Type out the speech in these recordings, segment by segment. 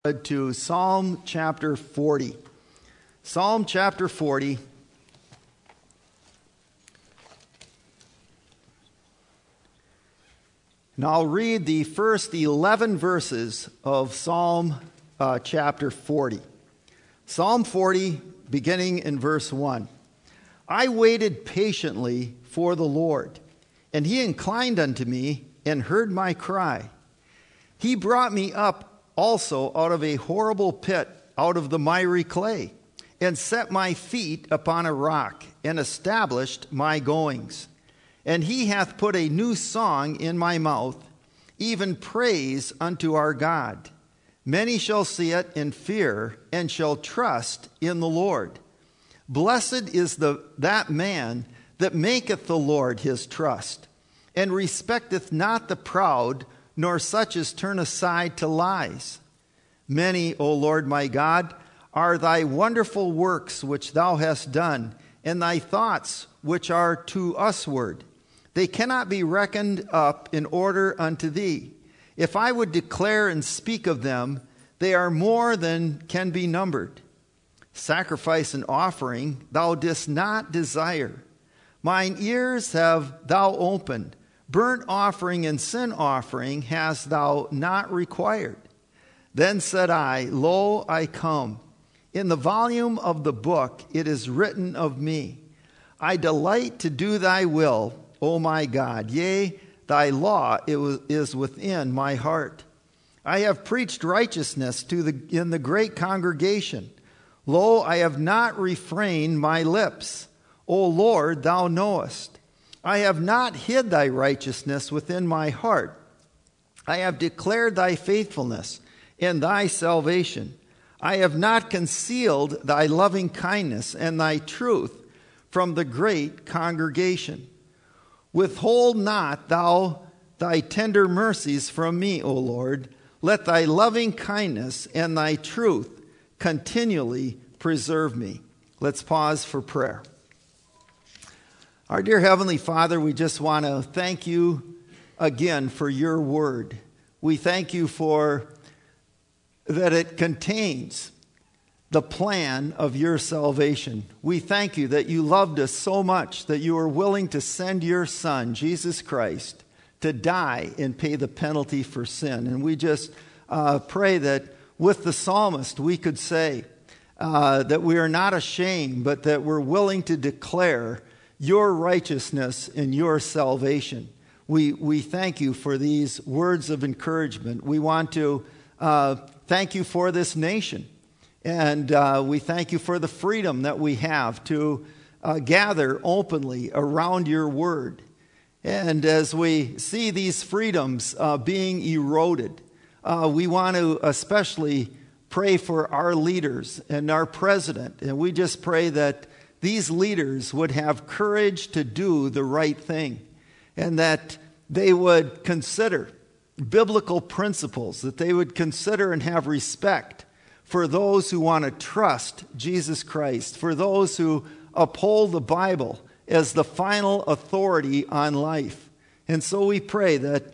To Psalm chapter 40. Psalm chapter 40. And I'll read the first 11 verses of Psalm chapter 40. Psalm 40, beginning in verse 1. I waited patiently for the Lord, and he inclined unto me and heard my cry. He brought me up also out of a horrible pit, out of the miry clay, and set my feet upon a rock, and established my goings. And he hath put a new song in my mouth, even praise unto our God. Many shall see it and fear, and shall trust in the Lord. Blessed is that man that maketh the Lord his trust, and respecteth not the proud, nor such as turn aside to lies. Many, O Lord my God, are thy wonderful works which thou hast done, and thy thoughts which are to usward. They cannot be reckoned up in order unto thee. If I would declare and speak of them, they are more than can be numbered. Sacrifice and offering thou didst not desire. Mine ears have thou opened. Burnt offering and sin offering hast thou not required. Then said I, Lo, I come. In the volume of the book it is written of me. I delight to do thy will, O my God. Yea, thy law is within my heart. I have preached righteousness in the great congregation. Lo, I have not refrained my lips. O Lord, thou knowest. I have not hid thy righteousness within my heart. I have declared thy faithfulness and thy salvation. I have not concealed thy loving kindness and thy truth from the great congregation. Withhold not thou thy tender mercies from me, O Lord. Let thy loving kindness and thy truth continually preserve me. Let's pause for prayer. Our dear Heavenly Father, we just want to thank you again for your word. We thank you for that it contains the plan of your salvation. We thank you that you loved us so much that you were willing to send your Son, Jesus Christ, to die and pay the penalty for sin. And we just pray that with the psalmist we could say that we are not ashamed, but that we're willing to declare your righteousness and your salvation. We thank you for these words of encouragement. We want to thank you for this nation. And we thank you for the freedom that we have to gather openly around your word. And as we see these freedoms being eroded, we want to especially pray for our leaders and our president. And we just pray that these leaders would have courage to do the right thing, and that they would consider biblical principles, that they would consider and have respect for those who want to trust Jesus Christ, for those who uphold the Bible as the final authority on life. And so we pray that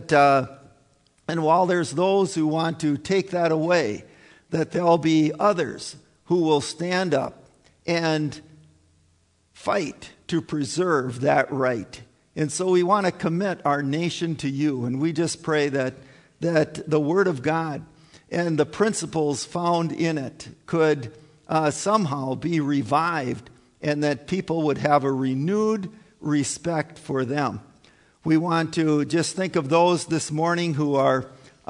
and while there's those who want to take that away, that there'll be others who will stand up and fight to preserve that right. And so we want to commit our nation to you. And we just pray that the Word of God and the principles found in it could somehow be revived, and that people would have a renewed respect for them. We want to just think of those this morning who are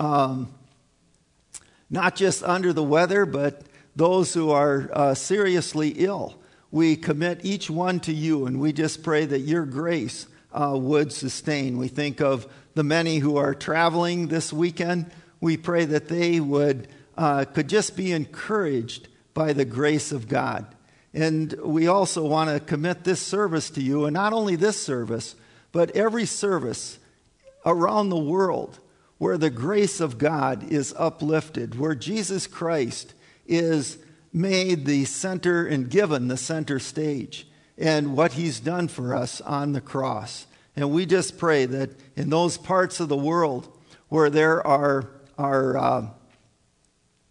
not just under the weather, but those who are seriously ill. We commit each one to you, and we just pray that your grace would sustain. We think of the many who are traveling this weekend. We pray that they could just be encouraged by the grace of God. And we also want to commit this service to you, and not only this service, but every service around the world where the grace of God is uplifted, where Jesus Christ is made the center and given the center stage, and what he's done for us on the cross. And we just pray that in those parts of the world where there are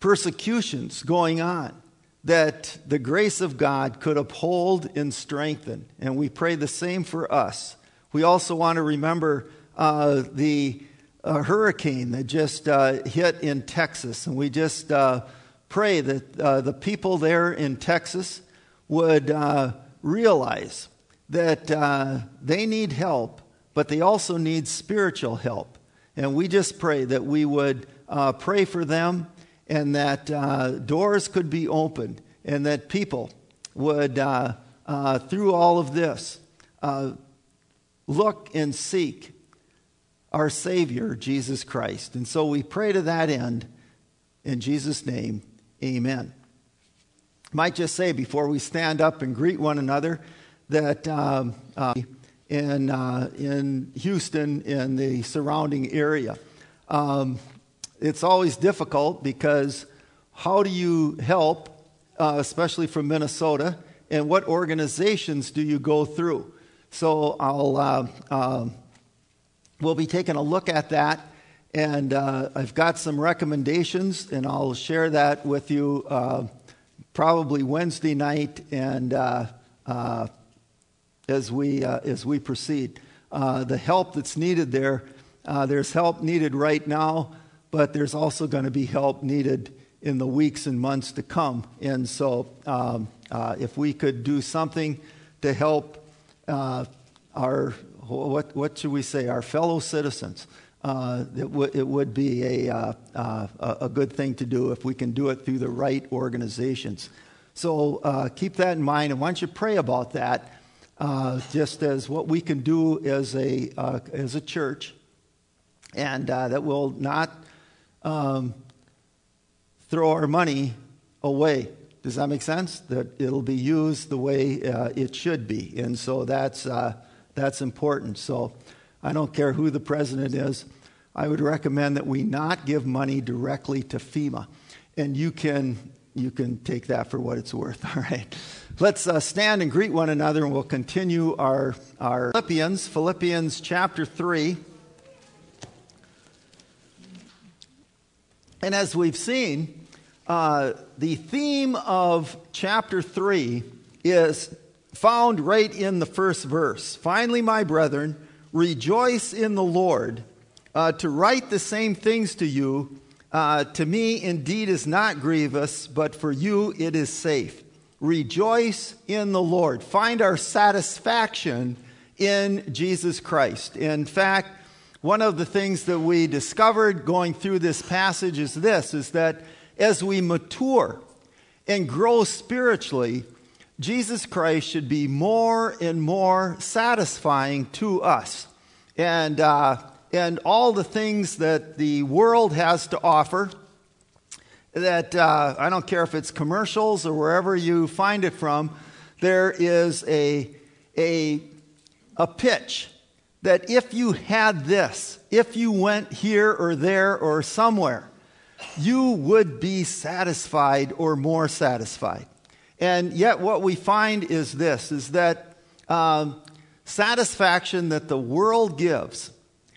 persecutions going on, that the grace of God could uphold and strengthen. And we pray the same for us. We also want to remember the hurricane that just hit in Texas. And we just pray that the people there in Texas would realize that they need help, but they also need spiritual help. And we just pray that we would pray for them, and that doors could be opened, and that people would, through all of this, look and seek our Savior, Jesus Christ. And so we pray to that end. In Jesus' name, amen. I might just say before we stand up and greet one another that in Houston and the surrounding area, it's always difficult because how do you help, especially from Minnesota, and what organizations do you go through? So we'll be taking a look at that, and I've got some recommendations, and I'll share that with you probably Wednesday night, and as we proceed. The help that's needed there's help needed right now, but there's also going to be help needed in the weeks and months to come. And so if we could do something to help our, what should we say, our fellow citizens, it would be a good thing to do if we can do it through the right organizations. So keep that in mind, and why don't you pray about that, just as what we can do as a church, and that will not throw our money away. Does that make sense? That it'll be used the way it should be, and so that's important. So I don't care who the president is. I would recommend that we not give money directly to FEMA, and you can take that for what it's worth. All right, let's stand and greet one another, and we'll continue our Philippians chapter 3. And as we've seen, the theme of chapter 3 is found right in the first verse. Finally, my brethren, rejoice in the Lord. To write the same things to you, to me indeed is not grievous, but for you it is safe. Rejoice in the Lord. Find our satisfaction in Jesus Christ. In fact, one of the things that we discovered going through this passage is that as we mature and grow spiritually, Jesus Christ should be more and more satisfying to us. And all the things that the world has to offer, that I don't care if it's commercials or wherever you find it from, there is a pitch that if you had this, if you went here or there or somewhere, you would be satisfied or more satisfied. And yet what we find is that satisfaction that the world gives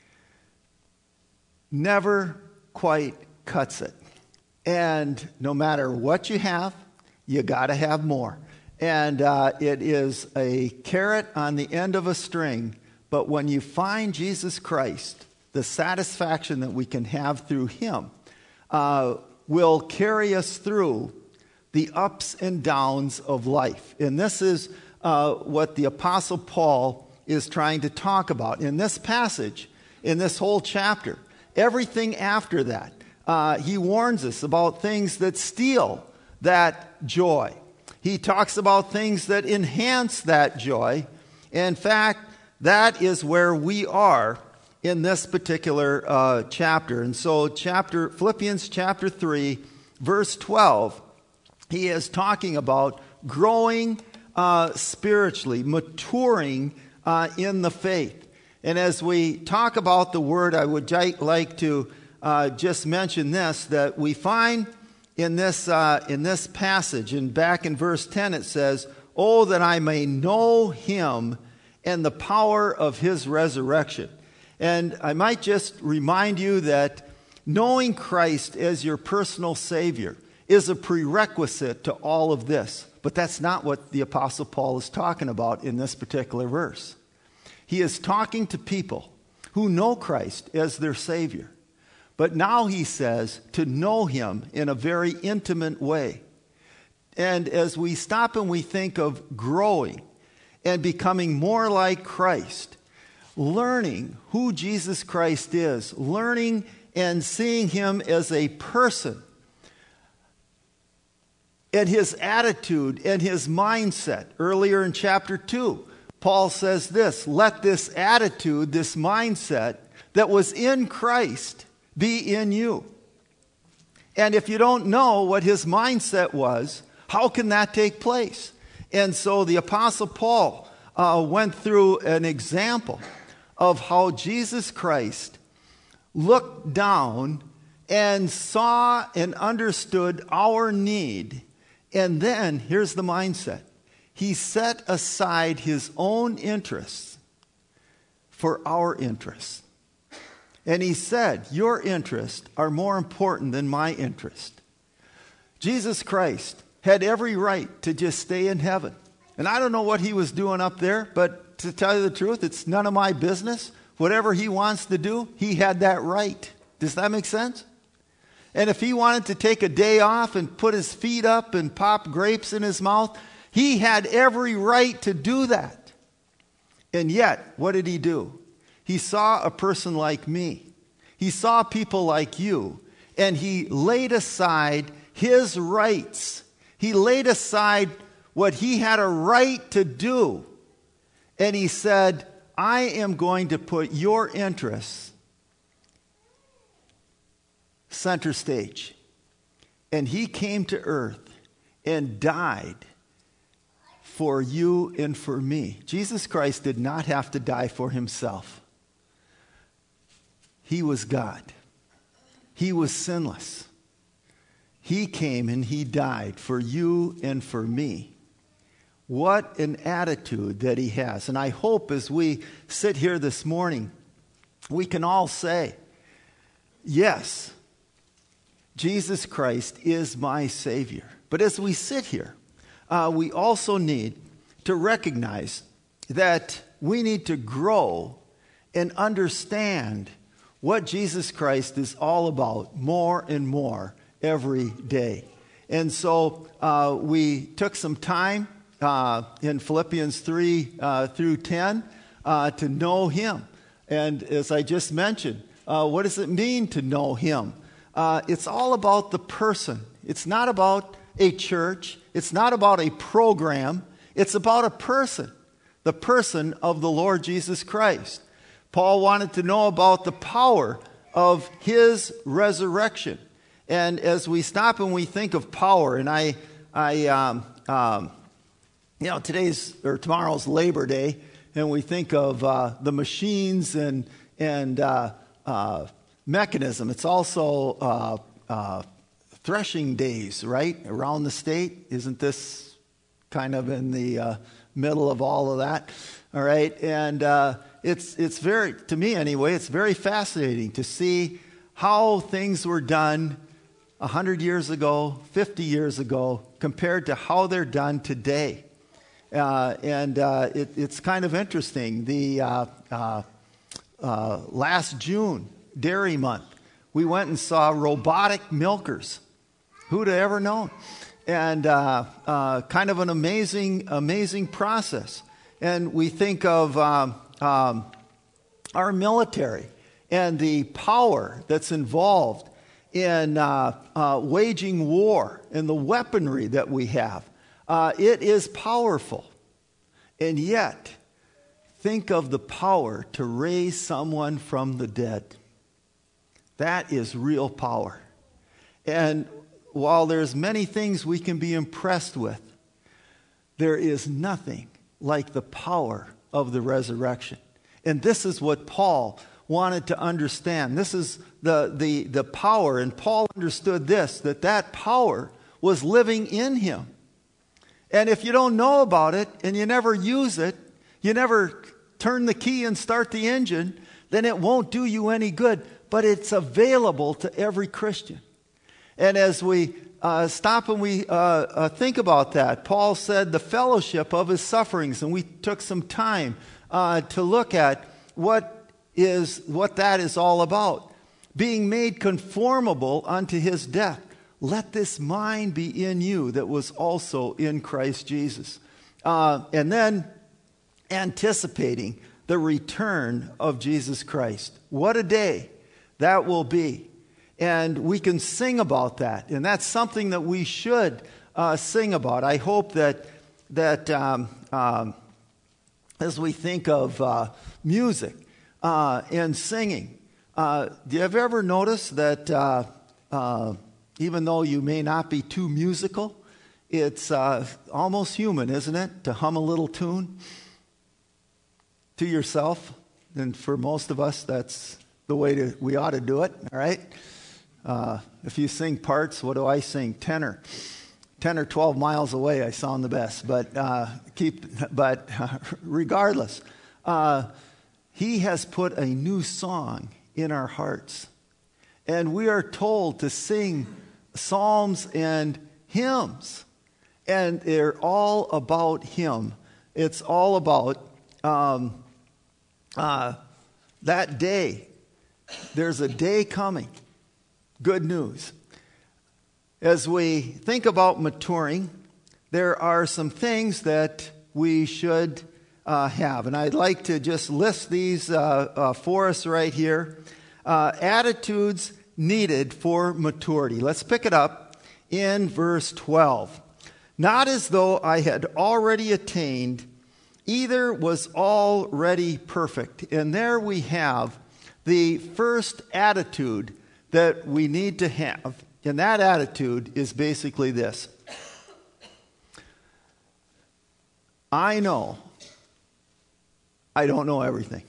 never quite cuts it. And no matter what you have, you got to have more. And it is a carrot on the end of a string. But when you find Jesus Christ, the satisfaction that we can have through Him will carry us through the ups and downs of life. And this is what the Apostle Paul is trying to talk about in this passage, in this whole chapter. Everything after that, he warns us about things that steal that joy. He talks about things that enhance that joy. In fact, that is where we are in this particular chapter. And so Philippians chapter 3, verse 12, he is talking about growing spiritually, maturing in the faith. And as we talk about the word, I would like to just mention this, that we find in this passage, and back in verse 10 it says, "Oh, that I may know Him and the power of His resurrection." And I might just remind you that Knowing Christ as your personal Savior is a prerequisite to all of this. But that's not what the Apostle Paul is talking about in this particular verse. He is talking to people who know Christ as their Savior. But now he says to know him in a very intimate way. And as we stop and we think of growing and becoming more like Christ, learning who Jesus Christ is, learning and seeing him as a person, and his attitude and his mindset. Earlier in chapter 2, Paul says this, let this attitude, this mindset that was in Christ be in you. And if you don't know what his mindset was, how can that take place? And so the Apostle Paul went through an example of how Jesus Christ looked down and saw and understood our need. And then, here's the mindset. He set aside his own interests for our interests. And he said, your interests are more important than my interest. Jesus Christ had every right to just stay in heaven. And I don't know what he was doing up there, but to tell you the truth, it's none of my business. Whatever he wants to do, he had that right. Does that make sense? And if he wanted to take a day off and put his feet up and pop grapes in his mouth, he had every right to do that. And yet, what did he do? He saw a person like me. He saw people like you. And he laid aside his rights. He laid aside what he had a right to do. And he said, I am going to put your interests center stage. And he came to earth and died for you and for me. Jesus Christ did not have to die for himself. He was God. He was sinless. He came and he died for you and for me. What an attitude that he has. And I hope as we sit here this morning, we can all say, yes, Jesus Christ is my Savior. But as we sit here, we also need to recognize that we need to grow and understand what Jesus Christ is all about more and more every day. And so we took some time in Philippians 3 through 10 to know him. And as I just mentioned, what does it mean to know him? It's all about the person. It's not about a church. It's not about a program. It's about a person, the person of the Lord Jesus Christ. Paul wanted to know about the power of his resurrection. And as we stop and we think of power, and today's or tomorrow's Labor Day, and we think of the machines and mechanism. It's also threshing days, right, around the state. Isn't this kind of in the middle of all of that? All right, and it's very, to me anyway, it's very fascinating to see how things were done 100 years ago, 50 years ago, compared to how they're done today. It's kind of interesting. The last June, Dairy Month, we went and saw robotic milkers. Who'd have ever known? And kind of an amazing process. And we think of our military and the power that's involved in waging war and the weaponry that we have. It is powerful. And yet, think of the power to raise someone from the dead. That is real power. And while there's many things we can be impressed with, there is nothing like the power of the resurrection. And this is what Paul wanted to understand. This is the power, and Paul understood this, that power was living in him. And if you don't know about it, and you never use it, you never turn the key and start the engine, then it won't do you any good. but it's available to every Christian. And as we stop and we think about that, Paul said the fellowship of his sufferings, and we took some time to look at what that is all about. Being made conformable unto his death. Let this mind be in you that was also in Christ Jesus. And then anticipating the return of Jesus Christ. What a day that will be. And we can sing about that. And that's something that we should sing about. I hope that as we think of music and singing, do you have ever noticed that even though you may not be too musical, it's almost human, isn't it, to hum a little tune to yourself? And for most of us, that's the way we ought to do it, all right? If you sing parts, what do I sing? 10 or 12 miles away, I sound the best. But regardless, he has put a new song in our hearts. And we are told to sing psalms and hymns. And they're all about him. It's all about that day. There's a day coming. Good news. As we think about maturing, there are some things that we should have. And I'd like to just list these for us right here. Attitudes needed for maturity. Let's pick it up in verse 12. Not as though I had already attained, either was already perfect. And there we have the first attitude that we need to have. And that attitude is basically this. I know I don't know everything.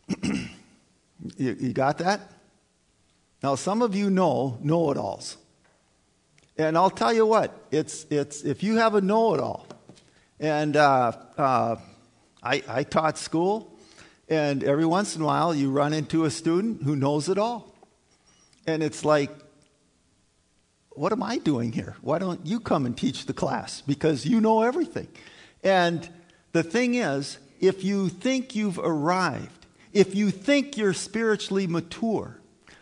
You got that? Now, some of you know-it-alls. And I'll tell you what, it's if you have a know-it-all, and I taught school, and every once in a while you run into a student who knows it all. And it's like, what am I doing here? Why don't you come and teach the class? Because you know everything. And the thing is, if you think you've arrived, if you think you're spiritually mature,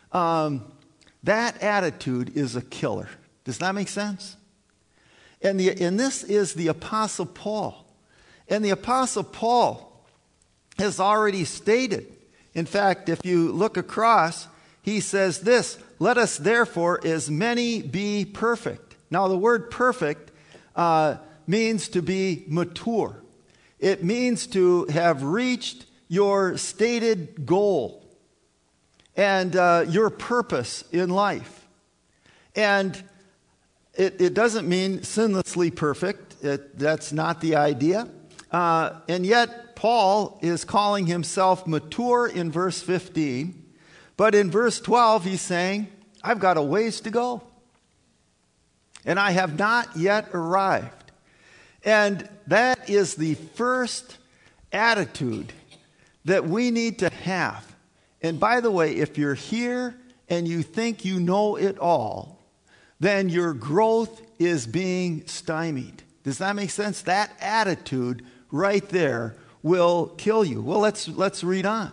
that attitude is a killer. Does that make sense? And this is the Apostle Paul. And the Apostle Paul has already stated, in fact, if you look across, he says this, let us therefore as many be perfect. Now the word perfect means to be mature. It means to have reached your stated goal and your purpose in life. And it doesn't mean sinlessly perfect. That's not the idea. And yet Paul is calling himself mature in verse 15. But in verse 12, he's saying, I've got a ways to go. And I have not yet arrived. And that is the first attitude that we need to have. And by the way, if you're here and you think you know it all, then your growth is being stymied. Does that make sense? That attitude right there will kill you. Well, let's read on.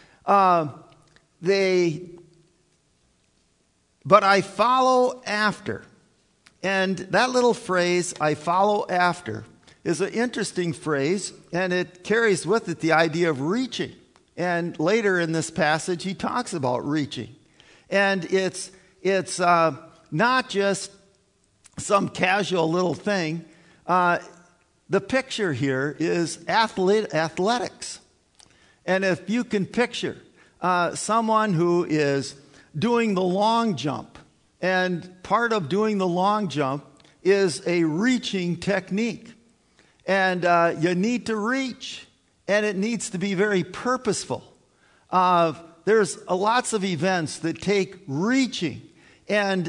But I follow after. And that little phrase, I follow after, is an interesting phrase, and it carries with it the idea of reaching. And later in this passage, he talks about reaching. And it's not just some casual little thing. The picture here is athletics. And if you can picture someone who is doing the long jump, and part of doing the long jump is a reaching technique. And you need to reach, and it needs to be very purposeful. There's lots of events that take reaching. And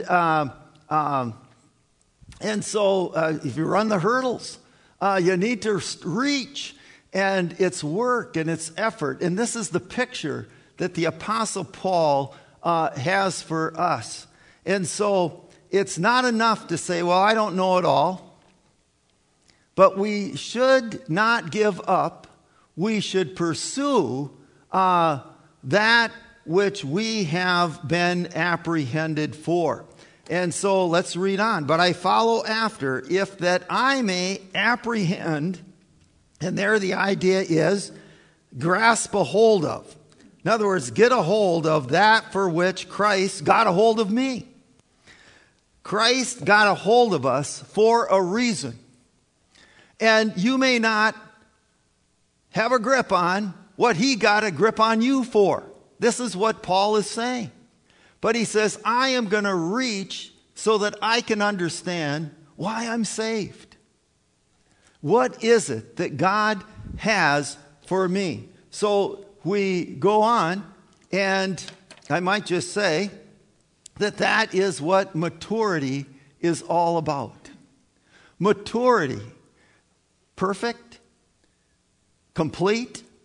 so if you run the hurdles, you need to reach, and it's work and it's effort. And this is the picture that the Apostle Paul has for us. And so it's not enough to say, well, I don't know it all. But we should not give up. We should pursue that which we have been apprehended for. And so let's read on. But I follow after, if that I may apprehend, and there the idea is grasp a hold of. In other words, get a hold of that for which Christ got a hold of me. Christ got a hold of us for a reason. And you may not have a grip on what he got a grip on you for. This is what Paul is saying. But he says, I am going to reach so that I can understand why I'm saved. What is it that God has for me? So we go on, and I might just say that that is what maturity is all about. Maturity. Perfect, complete,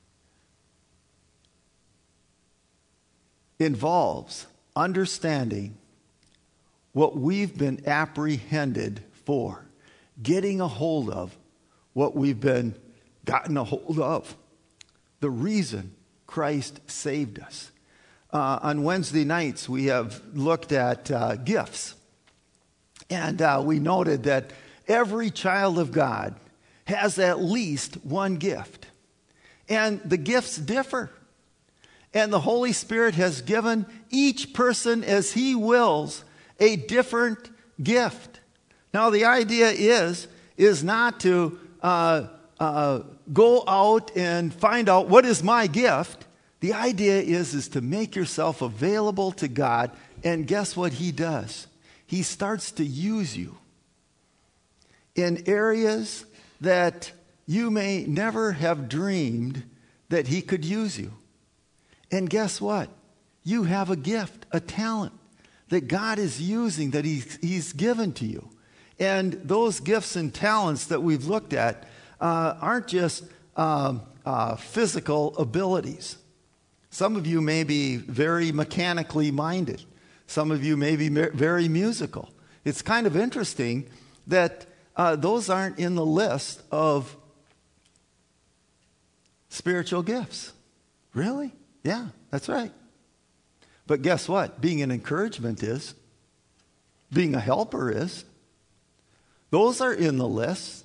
involves understanding what we've been apprehended for, getting a hold of what we've been gotten a hold of, the reason Christ saved us. On Wednesday nights, we have looked at gifts, and we noted that every child of God has at least one gift. And the gifts differ. And the Holy Spirit has given each person as he wills a different gift. Now the idea is not to go out and find out what is my gift. The idea is to make yourself available to God. And guess what he does? He starts to use you in areas that you may never have dreamed that he could use you. And guess what? You have a gift, a talent that God is using, that he's given to you. And those gifts and talents that we've looked at aren't just physical abilities. Some of you may be very mechanically minded. Some of you may be very musical. It's kind of interesting that those aren't in the list of spiritual gifts. Really? Yeah, that's right. But guess what? Being an encouragement is. Being a helper is. Those are in the list.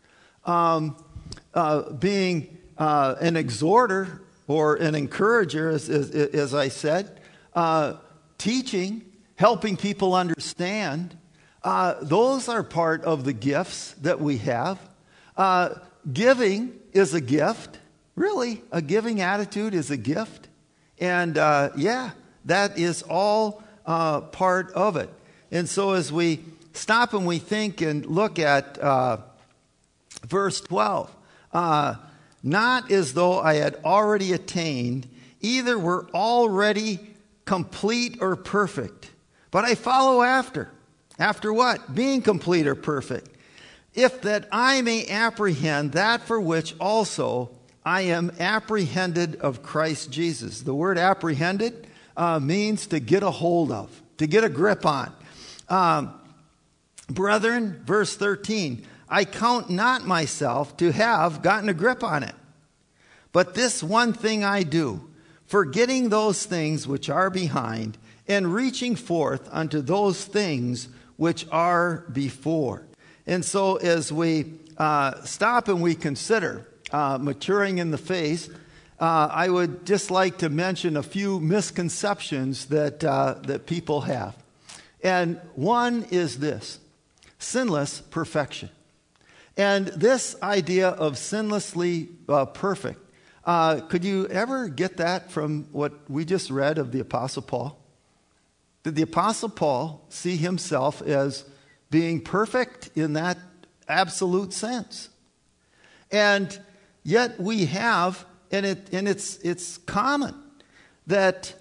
Being an exhorter or an encourager, as I said. Teaching, helping people understand. Those are part of the gifts that we have. Giving is a gift. Really, a giving attitude is a gift. And that is all part of it. And so as we stop and we think and look at verse 12, not as though I had already attained, either were already complete or perfect, but I follow after. After what? Being complete or perfect. If that I may apprehend that for which also I am apprehended of Christ Jesus. The word apprehended means to get a hold of, to get a grip on. Brethren, verse 13, I count not myself to have gotten a grip on it. But this one thing I do, forgetting those things which are behind, and reaching forth unto those things which are before. And so as we stop and we consider maturing in the faith, I would just like to mention a few misconceptions that people have. And one is this: sinless perfection. And this idea of sinlessly perfect, could you ever get that from what we just read of the Apostle Paul? Did the Apostle Paul see himself as being perfect in that absolute sense? And yet we have, and it's common, that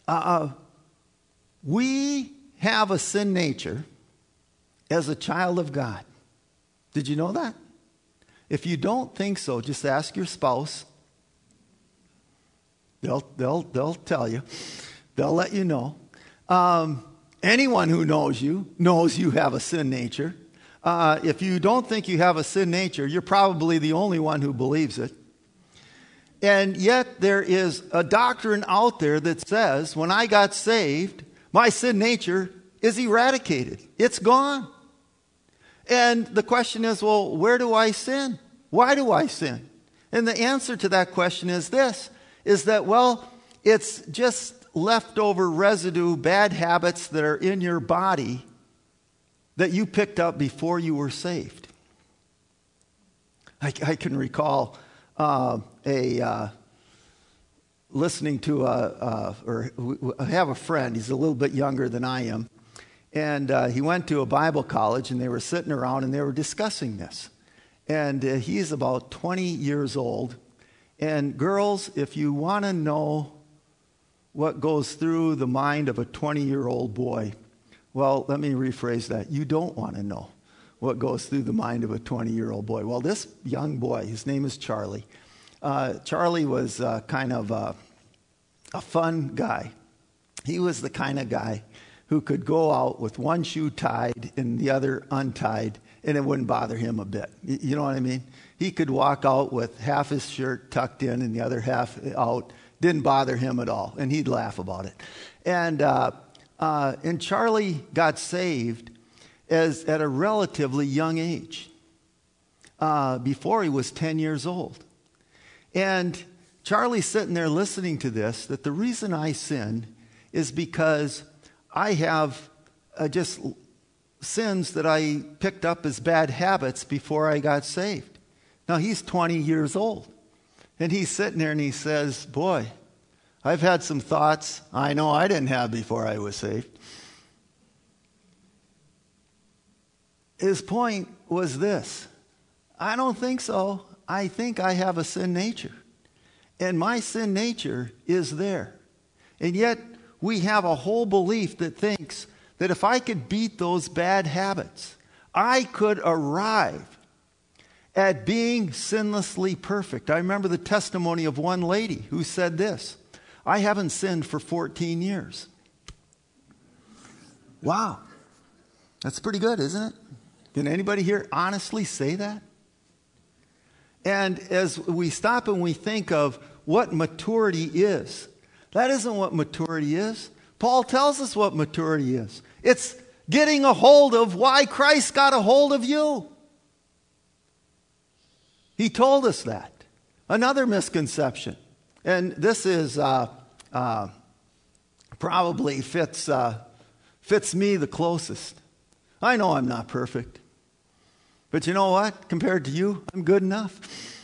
we have a sin nature as a child of God. Did you know that? If you don't think so, just ask your spouse. They'll tell you. They'll let you know. Anyone who knows you have a sin nature. If you don't think you have a sin nature, you're probably the only one who believes it. And yet there is a doctrine out there that says, when I got saved, my sin nature is eradicated. It's gone. And the question is, well, where do I sin? Why do I sin? And the answer to that question is this, is that, well, it's just leftover residue, bad habits that are in your body that you picked up before you were saved. I can recall listening to I have a friend, he's a little bit younger than I am, and he went to a Bible college, and they were sitting around and they were discussing this. And he's about 20 years old. And girls, if you want to know what goes through the mind of a 20-year-old boy, well, let me rephrase that. You don't want to know what goes through the mind of a 20-year-old boy. Well, this young boy, his name is Charlie. Charlie was kind of a fun guy. He was the kind of guy who could go out with one shoe tied and the other untied, and it wouldn't bother him a bit. You know what I mean? He could walk out with half his shirt tucked in and the other half out. Didn't bother him at all, and he'd laugh about it. And Charlie got saved at a relatively young age, before he was 10 years old. And Charlie's sitting there listening to this, that the reason I sin is because I have just sins that I picked up as bad habits before I got saved. Now, he's 20 years old. And he's sitting there and he says, boy, I've had some thoughts I know I didn't have before I was saved. His point was this: I don't think so. I think I have a sin nature. And my sin nature is there. And yet we have a whole belief that thinks that if I could beat those bad habits, I could arrive at being sinlessly perfect. I remember the testimony of one lady who said this: I haven't sinned for 14 years. Wow. That's pretty good, isn't it? Can anybody here honestly say that? And as we stop and we think of what maturity is, that isn't what maturity is. Paul tells us what maturity is. It's getting a hold of why Christ got a hold of you. He told us that. Another misconception, and this is probably fits me the closest. I know I'm not perfect, but you know what? Compared to you, I'm good enough.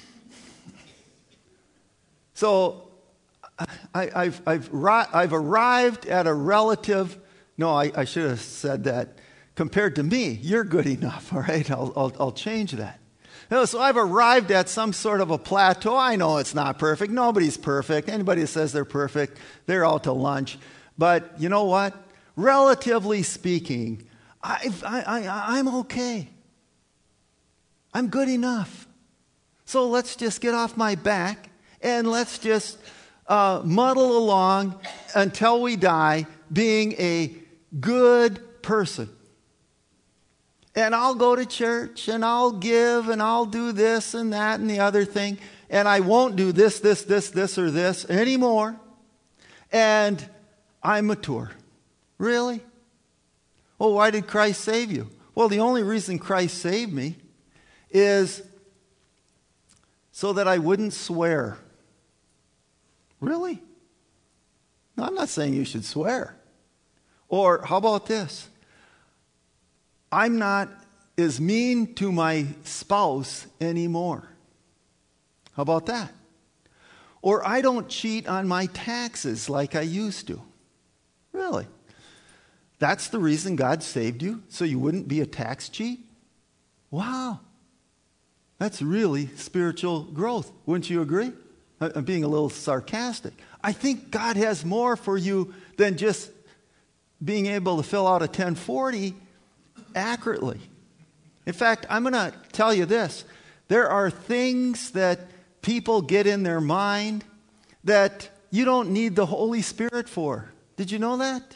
So I've arrived at a relative. No, I should have said that. Compared to me, you're good enough. All right, I'll change that. So I've arrived at some sort of a plateau. I know it's not perfect. Nobody's perfect. Anybody that says they're perfect, they're out to lunch. But you know what? Relatively speaking, I'm okay. I'm good enough. So let's just get off my back and let's just muddle along until we die being a good person. And I'll go to church, and I'll give, and I'll do this and that and the other thing. And I won't do this, or this anymore. And I'm mature. Really? Well, why did Christ save you? Well, the only reason Christ saved me is so that I wouldn't swear. Really? No, I'm not saying you should swear. Or how about this? I'm not as mean to my spouse anymore. How about that? Or I don't cheat on my taxes like I used to. Really? That's the reason God saved you, so you wouldn't be a tax cheat? Wow. That's really spiritual growth. Wouldn't you agree? I'm being a little sarcastic. I think God has more for you than just being able to fill out a 1040 accurately. In fact, I'm going to tell you this. There are things that people get in their mind that you don't need the Holy Spirit for. Did you know that?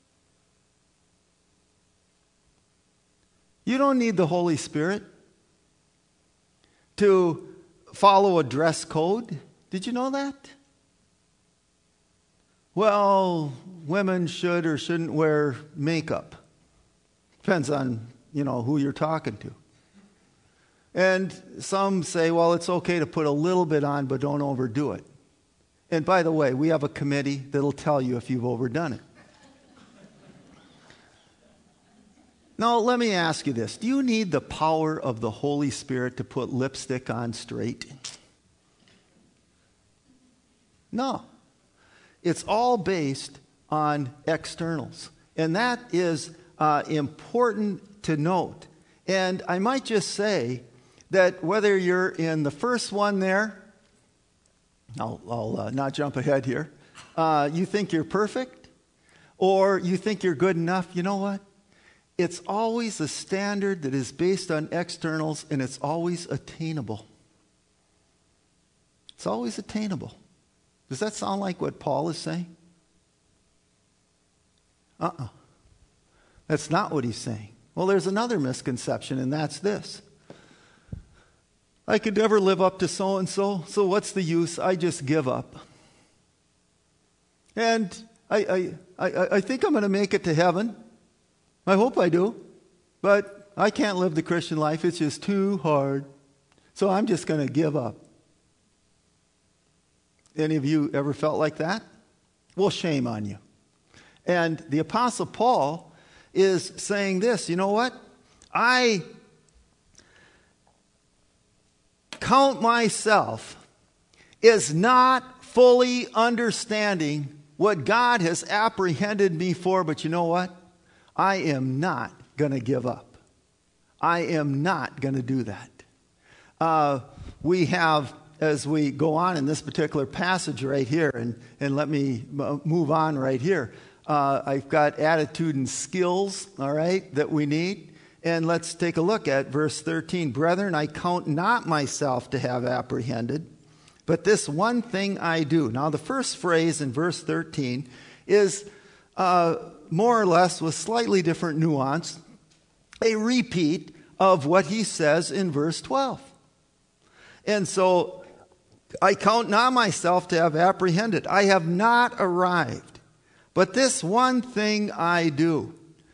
You don't need the Holy Spirit to follow a dress code. Did you know that? Well, women should or shouldn't wear makeup. Depends on, who you're talking to. And some say, well, it's okay to put a little bit on, but don't overdo it. And by the way, we have a committee that'll tell you if you've overdone it. Now, let me ask you this. Do you need the power of the Holy Spirit to put lipstick on straight? No. It's all based on externals. And that is important to note. And I might just say that whether you're in the first one there, I'll not jump ahead here, you think you're perfect, or you think you're good enough, you know what? It's always a standard that is based on externals, and it's always attainable. It's always attainable. Does that sound like what Paul is saying? That's not what he's saying. Well, there's another misconception, and that's this. I could never live up to so-and-so, so what's the use? I just give up. And I think I'm going to make it to heaven. I hope I do. But I can't live the Christian life. It's just too hard. So I'm just going to give up. Any of you ever felt like that? Well, shame on you. And the Apostle Paul is saying this, you know what? I count myself as not fully understanding what God has apprehended me for, but you know what? I am not going to give up. I am not going to do that. We have, as we go on in this particular passage right here, and let me move on right here. I've got attitude and skills, all right, that we need. And let's take a look at verse 13. Brethren, I count not myself to have apprehended, but this one thing I do. Now, the first phrase in verse 13 is more or less with slightly different nuance, a repeat of what he says in verse 12. And so, I count not myself to have apprehended. I have not arrived. But this one thing I do.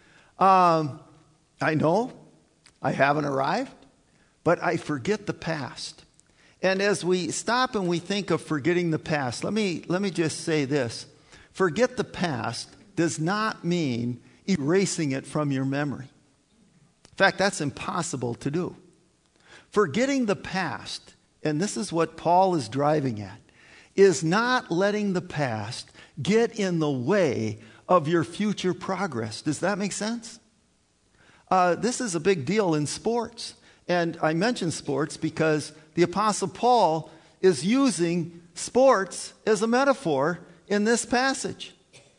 I know I haven't arrived, but I forget the past. And as we stop and we think of forgetting the past, let me just say this. Forget the past does not mean erasing it from your memory. In fact, that's impossible to do. Forgetting the past, and this is what Paul is driving at, is not letting the past get in the way of your future progress. Does that make sense? This is a big deal in sports. And I mention sports because the Apostle Paul is using sports as a metaphor in this passage.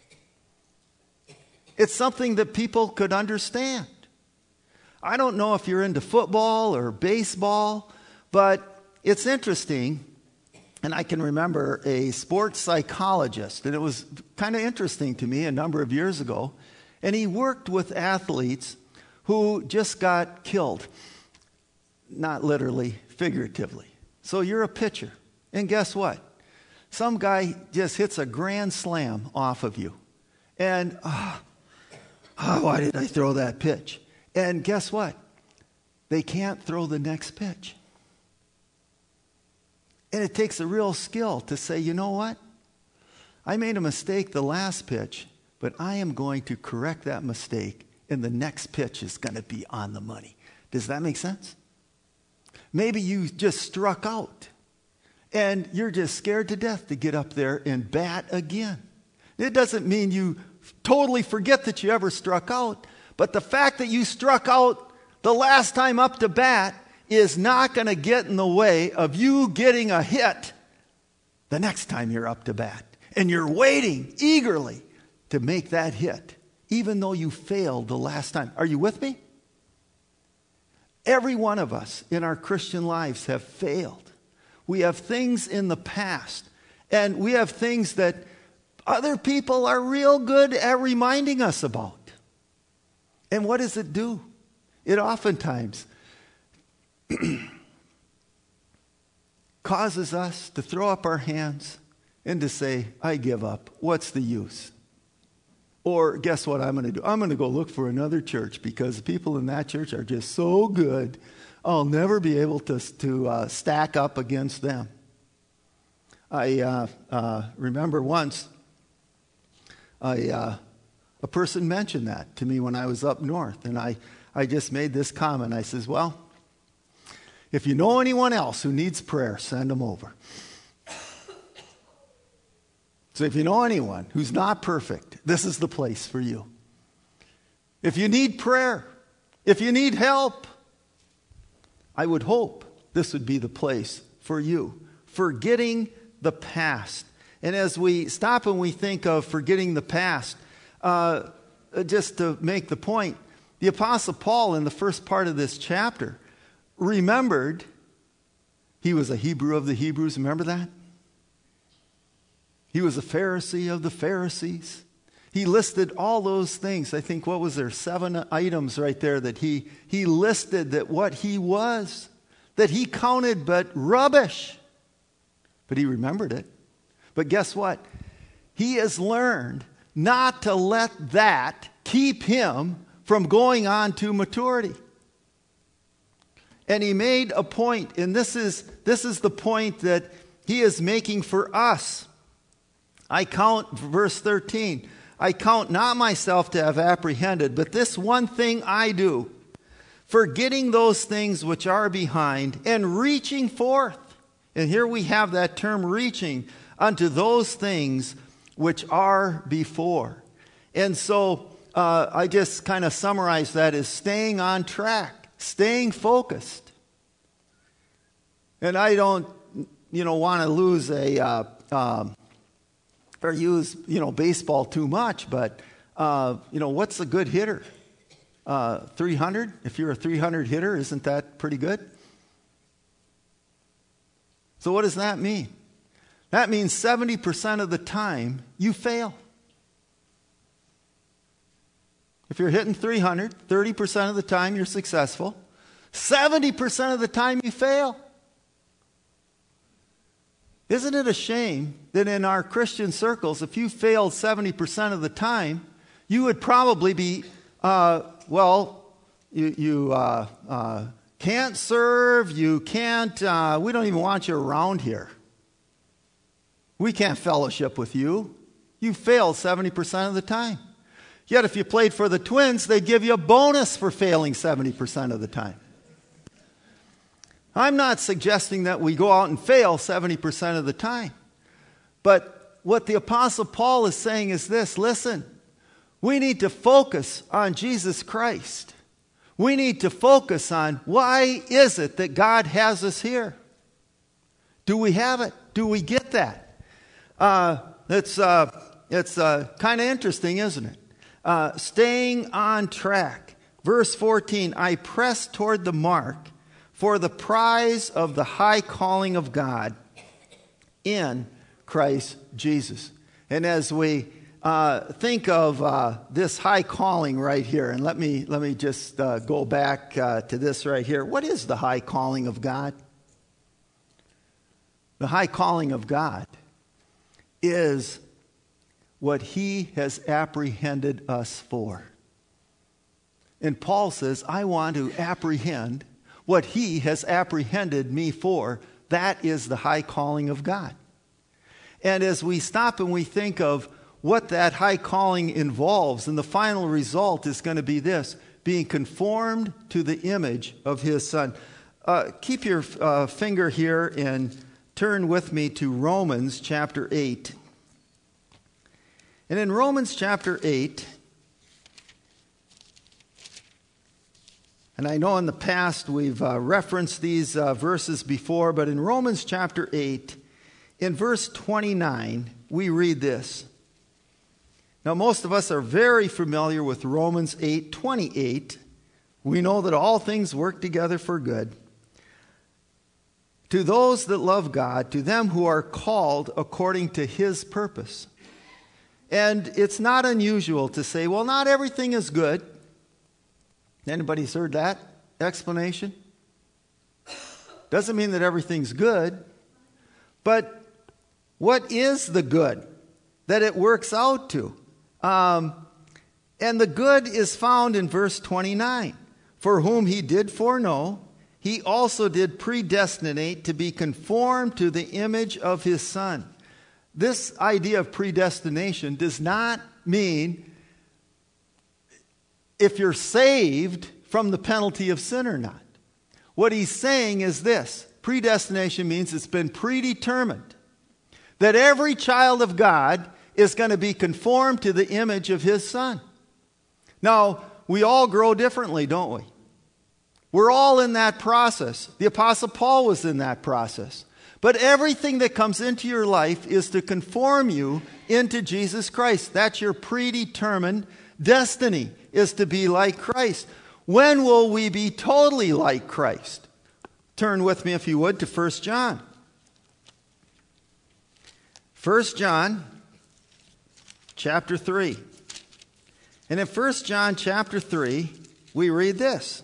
It's something that people could understand. I don't know if you're into football or baseball, but it's interesting. And I can remember a sports psychologist, and it was kind of interesting to me a number of years ago. And he worked with athletes who just got killed. Not literally, figuratively. So you're a pitcher. And guess what? Some guy just hits a grand slam off of you. And, why did I throw that pitch? And guess what? They can't throw the next pitch. And it takes a real skill to say, you know what? I made a mistake the last pitch, but I am going to correct that mistake, and the next pitch is going to be on the money. Does that make sense? Maybe you just struck out, and you're just scared to death to get up there and bat again. It doesn't mean you totally forget that you ever struck out, but the fact that you struck out the last time up to bat is not going to get in the way of you getting a hit the next time you're up to bat. And you're waiting eagerly to make that hit, even though you failed the last time. Are you with me? Every one of us in our Christian lives have failed. We have things in the past, and we have things that other people are real good at reminding us about. And what does it do? It oftentimes causes us to throw up our hands and to say, I give up. What's the use? Or guess what I'm going to do? I'm going to go look for another church because the people in that church are just so good. I'll never be able to stack up against them. I remember once a person mentioned that to me when I was up north, and I just made this comment. I says, well, if you know anyone else who needs prayer, send them over. So if you know anyone who's not perfect, this is the place for you. If you need prayer, if you need help, I would hope this would be the place for you. Forgetting the past. And as we stop and we think of forgetting the past, just to make the point, the Apostle Paul in the first part of this chapter remembered he was a Hebrew of the Hebrews. Remember that? He was a Pharisee of the Pharisees. He listed all those things. I think, what was there? 7 items right there that he listed that what he was, that he counted but rubbish. But he remembered it. But guess what? He has learned not to let that keep him from going on to maturity. And he made a point, and this is the point that he is making for us. I count, verse 13, I count not myself to have apprehended, but this one thing I do, forgetting those things which are behind and reaching forth. And here we have that term, reaching, unto those things which are before. And so I just kind of summarize that as staying on track, staying focused. And I don't, want to lose or use, baseball too much, but, what's a good hitter? 300? If you're a 300 hitter, isn't that pretty good? So what does that mean? That means 70% of the time you fail. If you're hitting 300, 30% of the time you're successful. 70% of the time you fail. Isn't it a shame that in our Christian circles, if you failed 70% of the time, you would probably be, you can't serve, you can't, we don't even want you around here. We can't fellowship with you. You failed 70% of the time. Yet if you played for the Twins, they'd give you a bonus for failing 70% of the time. I'm not suggesting that we go out and fail 70% of the time. But what the Apostle Paul is saying is this: listen, we need to focus on Jesus Christ. We need to focus on why is it that God has us here? Do we have it? Do we get that? It's kind of interesting, isn't it? Staying on track. Verse 14, I press toward the mark for the prize of the high calling of God in Christ Jesus. And as we think of this high calling right here, and let me just go back to this right here. What is the high calling of God? The high calling of God is what He has apprehended us for. And Paul says, I want to apprehend what He has apprehended me for. That is the high calling of God. And as we stop and we think of what that high calling involves, and the final result is going to be this: being conformed to the image of His Son. Keep your finger here and turn with me to Romans chapter 8. And in Romans chapter 8, and I know in the past we've referenced these verses before, but in Romans chapter 8, in verse 29, we read this. Now, most of us are very familiar with Romans 8:28. We know that all things work together for good. To those that love God, to them who are called according to His purpose. And it's not unusual to say, well, not everything is good. Anybody's heard that explanation? Doesn't mean that everything's good. But what is the good that it works out to? And the good is found in verse 29. For whom he did foreknow, he also did predestinate to be conformed to the image of his Son. This idea of predestination does not mean if you're saved from the penalty of sin or not. What he's saying is this. Predestination means it's been predetermined that every child of God is going to be conformed to the image of his Son. Now, we all grow differently, don't we? We're all in that process. The Apostle Paul was in that process. But everything that comes into your life is to conform you into Jesus Christ. That's your predetermined destiny, is to be like Christ. When will we be totally like Christ? Turn with me, if you would, to 1 John. 1 John chapter 3. And in 1 John chapter 3, we read this.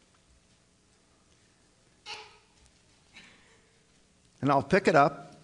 And I'll pick it up.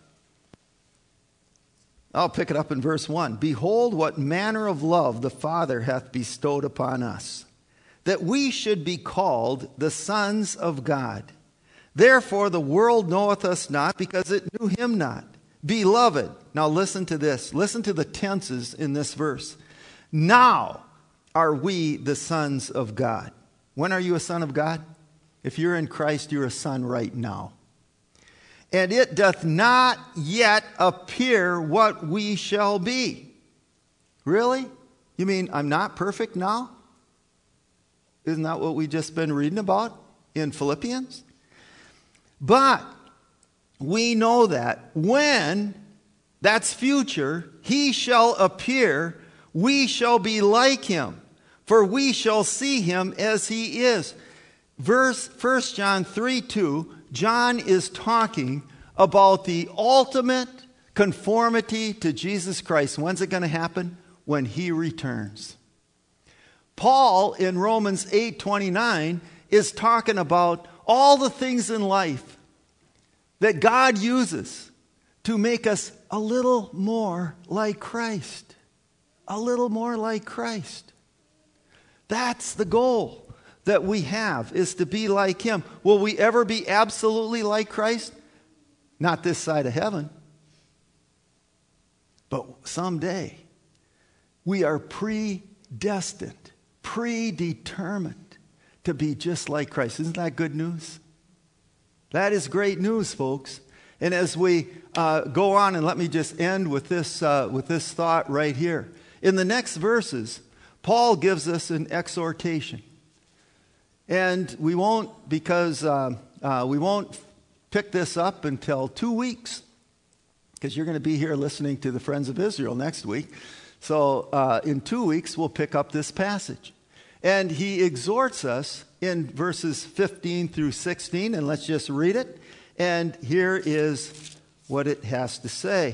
I'll pick it up in verse 1. Behold, what manner of love the Father hath bestowed upon us, that we should be called the sons of God. Therefore the world knoweth us not, because it knew him not. Beloved, now listen to this. Listen to the tenses in this verse. Now are we the sons of God. When are you a son of God? If you're in Christ, you're a son right now. And it doth not yet appear what we shall be. Really? You mean I'm not perfect now? Isn't that what we just been reading about in Philippians? But we know that when, that's future, he shall appear, we shall be like him, for we shall see him as he is. 1 John 3:2, John is talking about the ultimate conformity to Jesus Christ. When's it going to happen? When he returns. Paul in Romans 8:29 is talking about all the things in life that God uses to make us a little more like Christ. A little more like Christ. That's the goal that we have, is to be like him. Will we ever be absolutely like Christ? Not this side of heaven. But someday, we are predestined, predetermined to be just like Christ. Isn't that good news? That is great news, folks. And as we go on, and let me just end with this thought right here. In the next verses, Paul gives us an exhortation. And we won't, because we won't pick this up until 2 weeks, because you're going to be here listening to the Friends of Israel next week. So in 2 weeks, we'll pick up this passage. And he exhorts us in verses 15 through 16, and let's just read it. And here is what it has to say.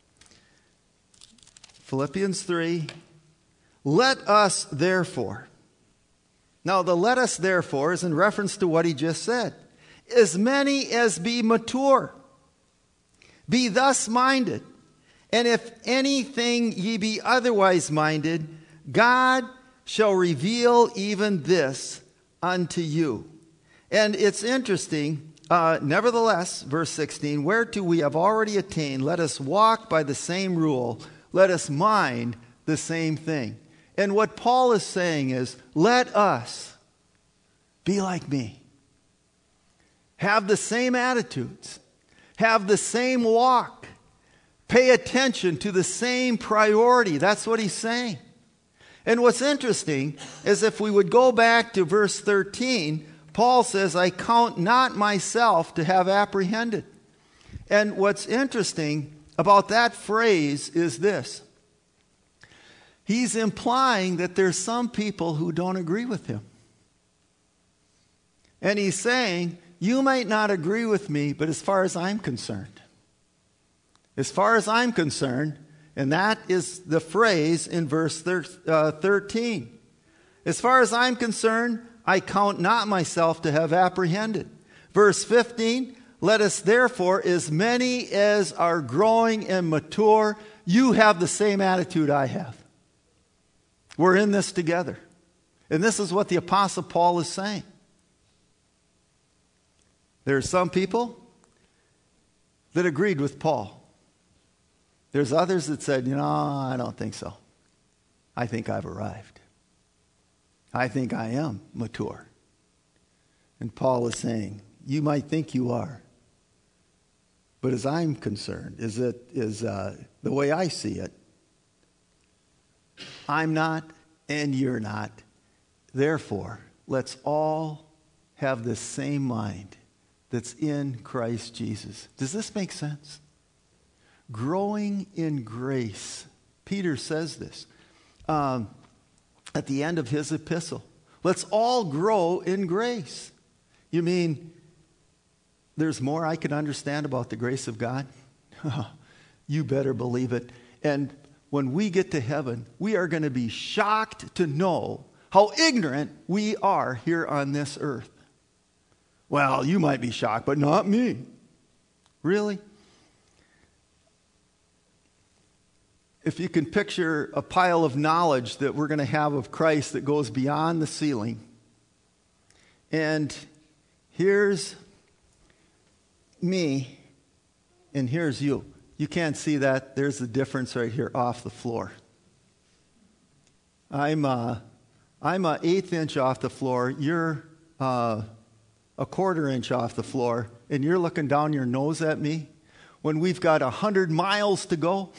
Philippians 3, let us therefore. Now the let us therefore is in reference to what he just said. As many as be mature, be thus minded. And if anything ye be otherwise minded, God shall reveal even this unto you. And it's interesting, nevertheless, verse 16, whereto we have already attained, let us walk by the same rule, let us mind the same thing. And what Paul is saying is, let us be like me. Have the same attitudes. Have the same walk. Pay attention to the same priority. That's what he's saying. And what's interesting is if we would go back to verse 13, Paul says, I count not myself to have apprehended. And what's interesting about that phrase is this. He's implying that there's some people who don't agree with him. And he's saying, you might not agree with me, but as far as I'm concerned, and And that is the phrase in verse 13. As far as I'm concerned, I count not myself to have apprehended. Verse 15, let us therefore, as many as are growing and mature, you have the same attitude I have. We're in this together. And this is what the Apostle Paul is saying. There are some people that agreed with Paul. There's others that said, I don't think so. I think I've arrived. I think I am mature. And Paul is saying, you might think you are. But as I'm concerned, the way I see it, I'm not and you're not. Therefore, let's all have the same mind that's in Christ Jesus. Does this make sense? Growing in grace. Peter says this at the end of his epistle. Let's all grow in grace. You mean there's more I can understand about the grace of God? You better believe it. And when we get to heaven, we are going to be shocked to know how ignorant we are here on this earth. Well, you might be shocked, but not me. Really? If you can picture a pile of knowledge that we're going to have of Christ that goes beyond the ceiling, and here's me, and here's you. You can't see that. There's the difference right here off the floor. I'm an eighth inch off the floor. You're a quarter inch off the floor, and you're looking down your nose at me when we've got 100 miles to go.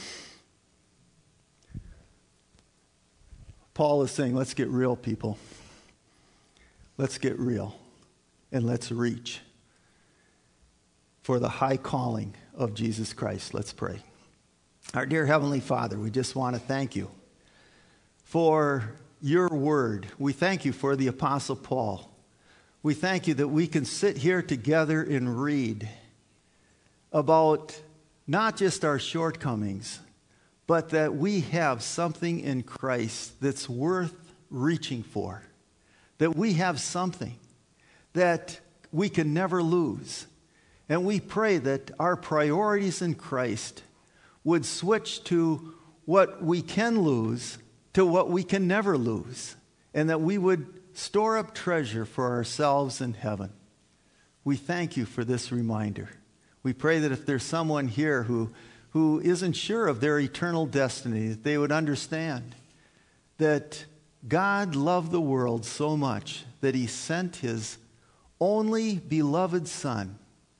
Paul is saying, let's get real, people. Let's get real, and let's reach for the high calling of Jesus Christ. Let's pray. Our dear Heavenly Father, we just want to thank you for your word. We thank you for the Apostle Paul. We thank you that we can sit here together and read about not just our shortcomings, but that we have something in Christ that's worth reaching for. That we have something that we can never lose. And we pray that our priorities in Christ would switch to what we can lose to what we can never lose. And that we would store up treasure for ourselves in heaven. We thank you for this reminder. We pray that if there's someone here who isn't sure of their eternal destiny, that they would understand that God loved the world so much that he sent his only beloved Son,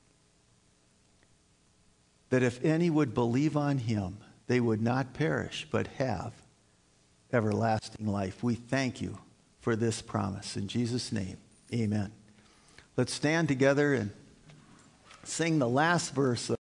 that if any would believe on him, they would not perish but have everlasting life. We thank you for this promise. In Jesus' name, amen. Let's stand together and sing the last verse of